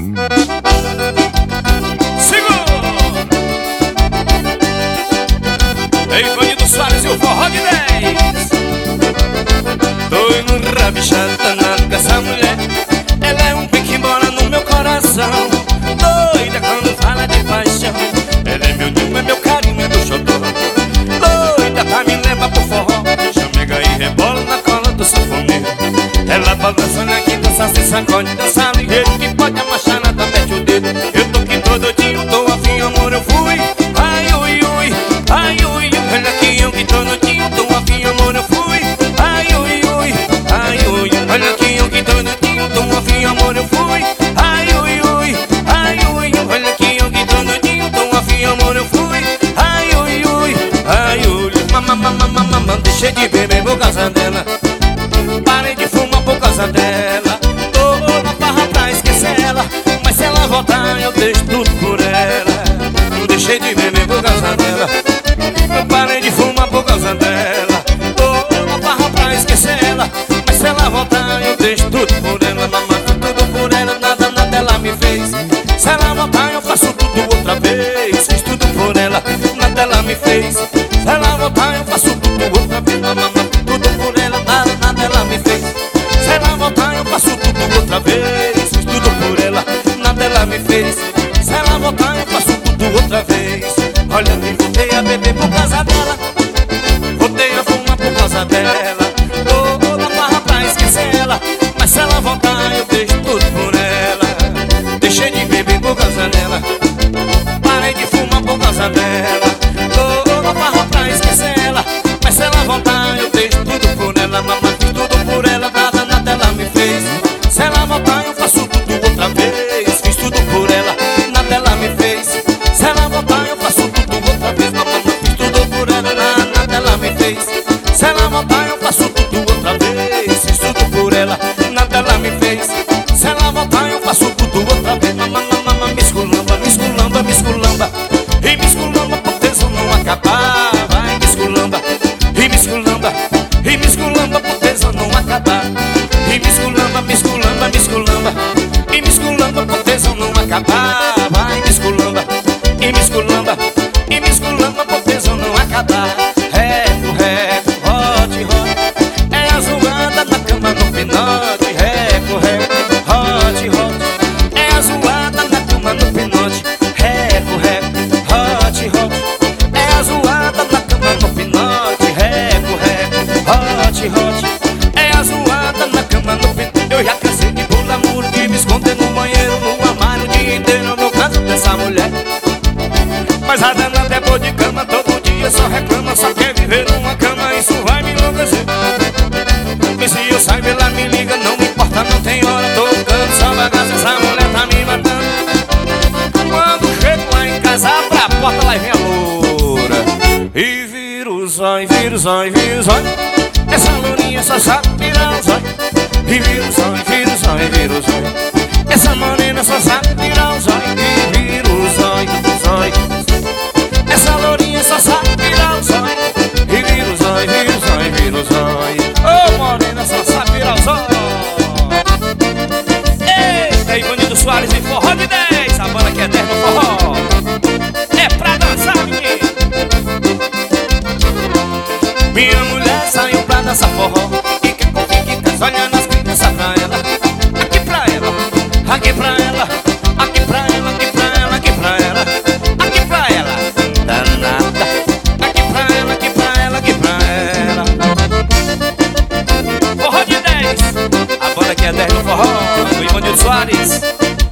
Ei, Bandido Soares e o forró de 10. Tô no rabichado danado com essa mulher. Ela é um pique embora no meu coração. Doida quando fala de paixão. Ela é meu ninho, é meu carinho, é meu xodó. Doida pra me levar pro forró. Chamega e rebola na cola do sanfoneiro. Ela balança na quinta, dança, se sacode, dança ligeiro. Que pode amassar, nada mete o dedo. Eu tô aqui todo dia, tô afim, amor, eu fui. Ai, ui, ui, ai, ui, ui. Olha aqui eu que tô no dia, tô afim, amor, eu fui. Ai, ui, ui, ai, ui. Olha aqui eu que tô no dia, tô afim, amor, eu fui. Ai, ui, ui, ai, ui. Olha aqui eu que tô no dia, tô afim, amor, eu fui. Ai, ui, ui, ai, ui. Mamãe, deixei de beber por causa dela. Parei de fumar por causa dela. Tô na farra pra esquecer ela, mas se ela voltar eu deixo tudo por ela. Não deixei de beber por causa dela. Eu parei de fumar por causa dela. Tô na farra pra esquecer ela, mas se ela voltar eu deixo tudo por ela. Mamãe, tudo por ela, nada, nada ela me fez. Se ela voltar eu faço tudo outra vez. Fiz tudo por ela, nada ela me fez. Se ela voltar eu faço tudo outra vez. Mamãe, tudo por ela, nada, nada ela me fez. Se ela voltar eu faço tudo outra vez. Fiz tudo por ela, nada ela me fez. Se ela voltar eu faço tudo outra vez. Olha que voltei a beber por causa dela. Voltei a fumar por causa dela. Tô na farra pra esquecer ela, mas se ela voltar eu deixo tudo por ela. Deixei de beber por causa dela. Parei de fumar por causa dela. Tô na farra pra esquecer ela, mas se ela voltar eu deixo tudo por ela. Mamãe, fiz tudo por ela, nada, nada ela me fez. Se ela voltar eu faço tudo outra vez. Fiz tudo por ela, nada ela me fez. Se ela voltar eu faço tudo outra vez. Mamãe, fiz tudo por ela, nada ela me fez. Se ela voltar eu faço tudo outra vez. Fiz tudo por ela, nada ela me fez. Se ela voltar eu faço tudo outra vez. Mamãe, me esculamba, me esculamba, me esculamba. E me esculamba por tesão não acabar. Vai, me esculamba, e me esculamba, e me esculamba por tesão não acabar. E me esculamba, me esculamba, me esculamba. E me esculamba por tesão não acabar. Vai, me esculamba, e me esculamba, e me esculamba por tesão não acabar. Reco, reco, rote, rote. É a zoada na cama no pinote. Reco, reco, rote, rote. É a zoada na cama no pinote. Reco, reco, rote, rote. É a zoada na cama no pinote. Reco, reco, rote, rote. É a zoada na cama no pinote. Eu já cansei de pular muro, de me esconder no banheiro, no armário o dia inteiro no caso dessa mulher. Mas a danada é boa de cama, todo dia só reclama, só quer viver numa cama, isso vai me enlouquecer. E se eu saio ela me liga, não me importa, não tem hora, tô ficando só bagaça, essa mulher tá me matando. Quando chego lá em casa, abra a porta, lá vem a loura. E vira o zóio, vira o zóio, vira o zóio. Essa lourinha só sabe virar o zóio. E vira o zóio, vira o zóio, vira o zóio. Essa morena só sabe virar o zóio. E vira o zóio, zóio. Essa lourinha só sabe virar o zóio. E vira o zóio, vira o zóio, vira o zóio. Ô, morena só sabe virar o zóio. Eita, aí, Bandido Soares e forró de 10. A banda que é 10 no forró. É pra dançar, menino. Minha mulher saiu pra dançar forró. E quer convir que tá olhando as crianças pra ela. Aqui pra ela, aqui pra ela. Aqui pra ela, aqui pra ela, aqui pra ela. Aqui pra ela, danada. Aqui pra ela, aqui pra ela, aqui pra ela. Forró de 10. A banda que é 10 no forró. O Bandido Soares.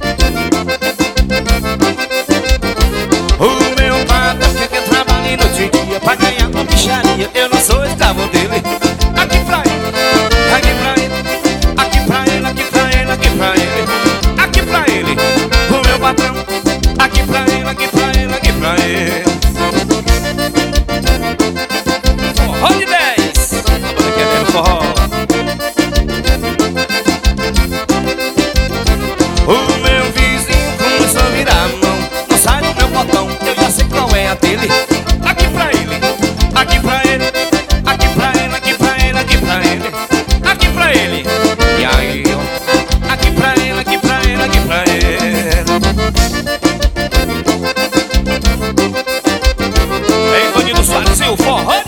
O meu patrão quer que eu trabalhe noite e dia pra ganhar uma bicharia. Eu não sou escravo dele. Aqui pra ele, aqui pra ele. Aqui pra ele, aqui pra ele, aqui pra ele. Aqui pra ele, o meu patrão. Aqui pra ele, aqui pra ele, aqui pra ele. Forró de 10. A banda que é 10 no forró. O meu vizinho começou a virar a mão. Não sai do meu botão, eu já sei qual é a dele. Aqui pra ele, aqui pra ele. Aqui pra ele, aqui Brasil, forró